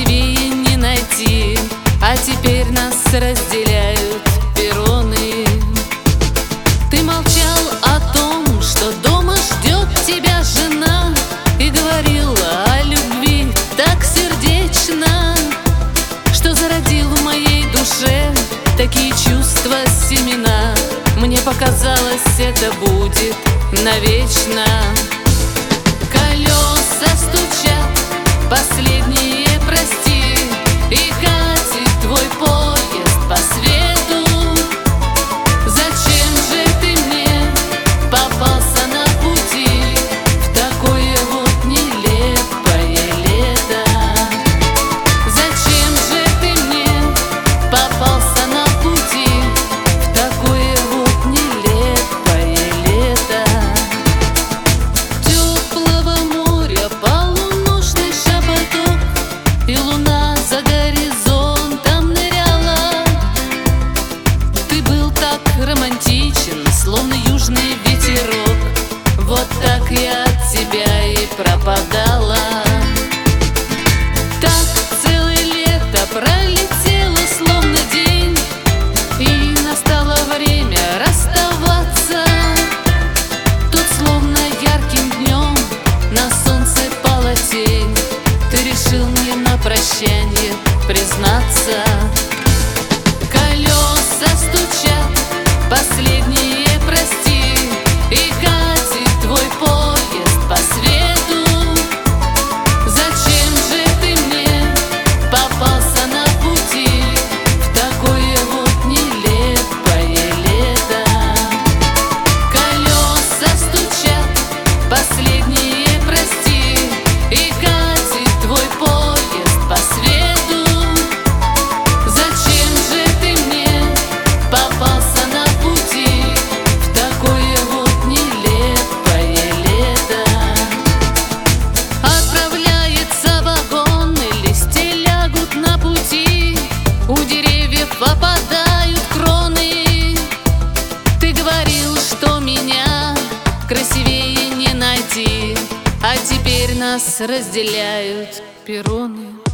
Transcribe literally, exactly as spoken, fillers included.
красивее не найти, а теперь нас разделяют перроны. Ты молчал о том, что дома ждет тебя жена, и говорила о любви так сердечно, что зародил в моей душе такие чувства семена. Мне показалось, это будет навечно. Колеса стучат, последние прости, и катит твой поезд по свету. Зачем же ты мне попался на пути в такое вот нелепое лето? Зачем же ты мне попался на пути в такое вот нелепое лето? Теплого моря полуношный шепоток, и луна за горизонтом ныряла. Ты был так романтичен, словно южный ветерок. Вот так я от тебя и пропадала. Так целое лето пролетело, словно день, и настало время расставаться. Тут словно ярким днем на солнце пала тень. Ты решил мне на прощанье признаться. Колеса стучат, последние прости, и катит твой поезд по свету. Зачем же ты мне попался на пути в такое вот нелепое лето? Колеса стучат, последние прости, и катит твой поезд по свету. Зачем же ты мне попался на пути в такое вот нелепое лето? Отправляется вагон, и листья лягут на пути, у деревьев опадают кроны. Ты говорил, что меня красивее не найти, а теперь нас разделяют перроны.